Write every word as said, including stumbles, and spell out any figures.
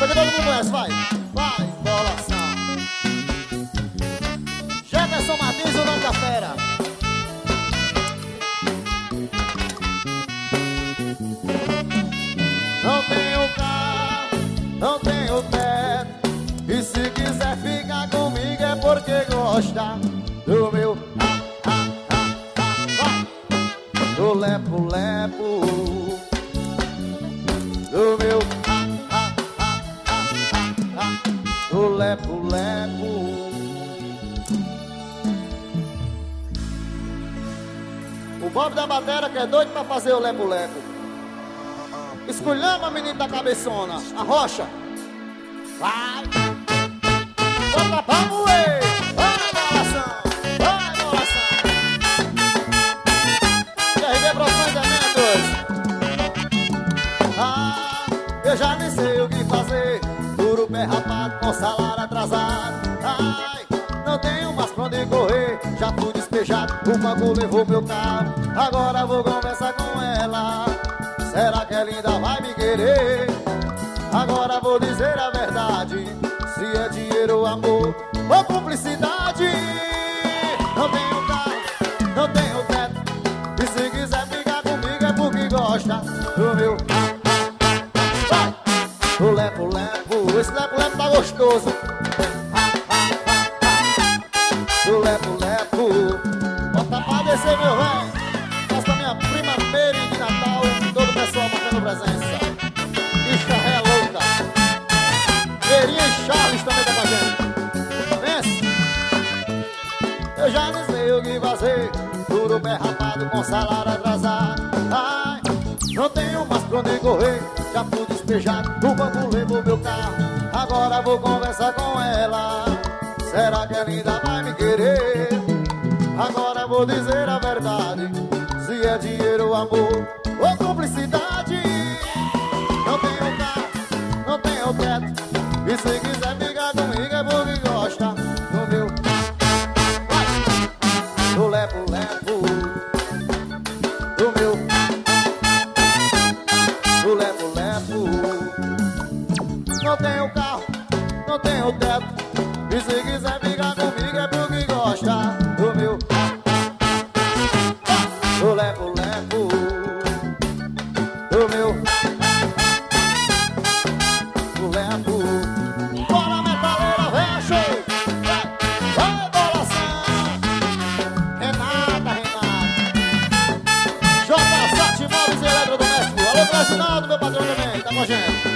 Essa que todo mundo conhece, vai. Vai, bolação. Jefferson Martins, o nome da fera. Não tenho carro, não tenho teto, e se quiser ficar comigo é porque gosta do meu ah, ah, ah, ah, ah. Do lepo-lepo, do meu ah, ah, ah, ah, ah, ah. Do lepo-lepo. O Bob da batera que é doido pra fazer o lepo-lepo. Esculhamba, menino da cabeçona. A rocha. Vai. Bota pra moer. Vai, bolação. Vai, bolação. Q R B Produções Eventos. Ah, eu já nem sei o que fazer. Duro pé rapado com salário atrasado. Ai, não tenho mais pra onde correr. Já fui despejado, o banco levou meu carro. Agora vou conversar com ela. Será que ela ainda vai me querer? Agora vou dizer a verdade. Se é dinheiro, amor ou cumplicidade. Não tenho carro, não tenho teto, e se quiser ficar comigo é porque gosta do meu vai. Do lepo-lepo, esse lepo-lepo tá gostoso. Do lepo-lepo, bota pra descer, meu velho. Faça a minha prima Mary de Natal. Todo o pessoal marcando presença. Bicha é louca. Verinha e Charles também tá com a gente. Vence. Eu já não sei o que fazer. Duro pé rapado com salário atrasado. Ai, não tenho mais pra onde correr. Já fui despejado, o banco levou meu carro. Agora vou conversar com ela. Será que ela ainda vai me querer? Agora vou dizer a verdade. Se é dinheiro, amor ou cumplicidade. Não tenho carro, não tenho teto, e se quiser ficar comigo é porque gosta do meu vai. Do lepo-lepo, do meu do lepo-lepo. Não tenho carro, não tenho teto, e se quiser ficar comigo é porque gosta do meu do lepo-lepo, do meu do lepo. Bora, metaleira, vem, show. Vai, vai, bolação. Renata, Renata. J sete Móveis e Eletrodomésticos. Alô, Classinaldo, meu patrão também, tá com a gente.